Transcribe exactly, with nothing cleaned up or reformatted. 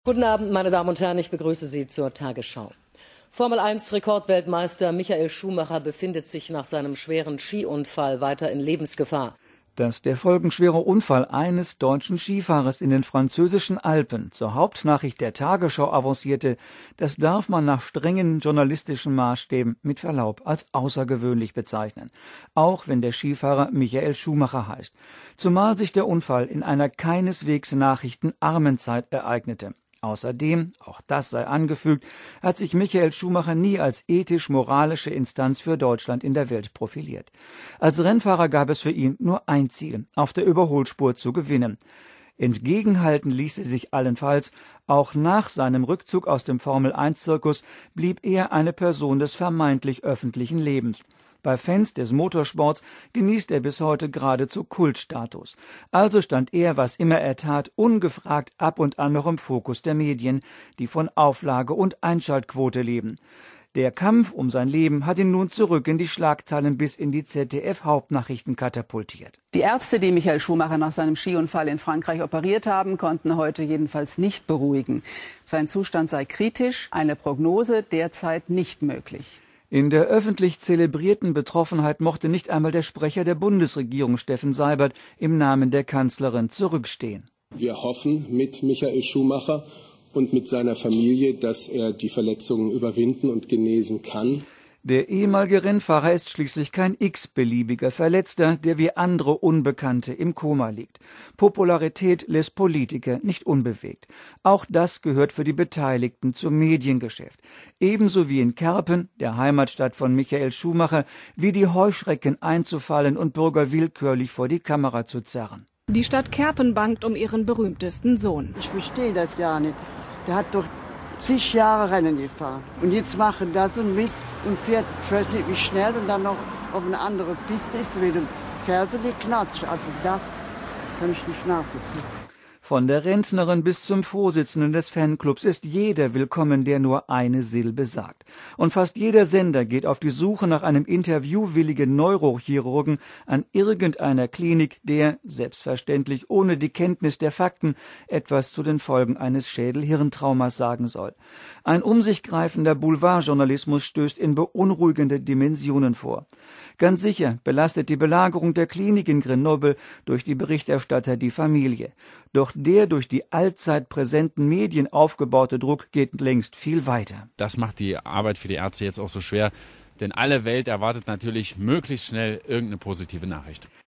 Guten Abend, meine Damen und Herren, ich begrüße Sie zur Tagesschau. Formel eins Rekordweltmeister Michael Schumacher befindet sich nach seinem schweren Skiunfall weiter in Lebensgefahr. Dass der folgenschwere Unfall eines deutschen Skifahrers in den französischen Alpen zur Hauptnachricht der Tagesschau avancierte, das darf man nach strengen journalistischen Maßstäben mit Verlaub als außergewöhnlich bezeichnen, auch wenn der Skifahrer Michael Schumacher heißt, zumal sich der Unfall in einer keineswegs nachrichtenarmen Zeit ereignete. Außerdem, auch das sei angefügt, hat sich Michael Schumacher nie als ethisch-moralische Instanz für Deutschland in der Welt profiliert. Als Rennfahrer gab es für ihn nur ein Ziel, auf der Überholspur zu gewinnen. Entgegenhalten ließe sich allenfalls, auch nach seinem Rückzug aus dem Formel eins Zirkus blieb er eine Person des vermeintlich öffentlichen Lebens. Bei Fans des Motorsports genießt er bis heute geradezu Kultstatus. Also stand er, was immer er tat, ungefragt ab und an noch im Fokus der Medien, die von Auflage und Einschaltquote leben. Der Kampf um sein Leben hat ihn nun zurück in die Schlagzeilen bis in die Z D F-Hauptnachrichten katapultiert. Die Ärzte, die Michael Schumacher nach seinem Skiunfall in Frankreich operiert haben, konnten heute jedenfalls nicht beruhigen. Sein Zustand sei kritisch, eine Prognose derzeit nicht möglich. In der öffentlich zelebrierten Betroffenheit mochte nicht einmal der Sprecher der Bundesregierung, Steffen Seibert, im Namen der Kanzlerin zurückstehen. Wir hoffen mit Michael Schumacher und mit seiner Familie, dass er die Verletzungen überwinden und genesen kann. Der ehemalige Rennfahrer ist schließlich kein x-beliebiger Verletzter, der wie andere Unbekannte im Koma liegt. Popularität lässt Politiker nicht unbewegt. Auch das gehört für die Beteiligten zum Mediengeschäft. Ebenso wie in Kerpen, der Heimatstadt von Michael Schumacher, wie die Heuschrecken einzufallen und Bürger willkürlich vor die Kamera zu zerren. Die Stadt Kerpen bangt um ihren berühmtesten Sohn. Ich verstehe das ja nicht. Der hat doch zig Jahre Rennen gefahren. Und jetzt machen das und Mist und fährt, ich weiß nicht wie schnell und dann noch auf eine andere Piste ist mit dem Ferse geknatzt. Also das kann ich nicht nachvollziehen. Von der Rentnerin bis zum Vorsitzenden des Fanclubs ist jeder willkommen, der nur eine Silbe sagt. Und fast jeder Sender geht auf die Suche nach einem interviewwilligen Neurochirurgen an irgendeiner Klinik, der, selbstverständlich ohne die Kenntnis der Fakten, etwas zu den Folgen eines Schädel-Hirntraumas sagen soll. Ein um sich greifender Boulevardjournalismus stößt in beunruhigende Dimensionen vor. Ganz sicher belastet die Belagerung der Klinik in Grenoble durch die Berichterstatter die Familie. Doch der durch die allzeit präsenten Medien aufgebaute Druck geht längst viel weiter. Das macht die Arbeit für die Ärzte jetzt auch so schwer, denn alle Welt erwartet natürlich möglichst schnell irgendeine positive Nachricht.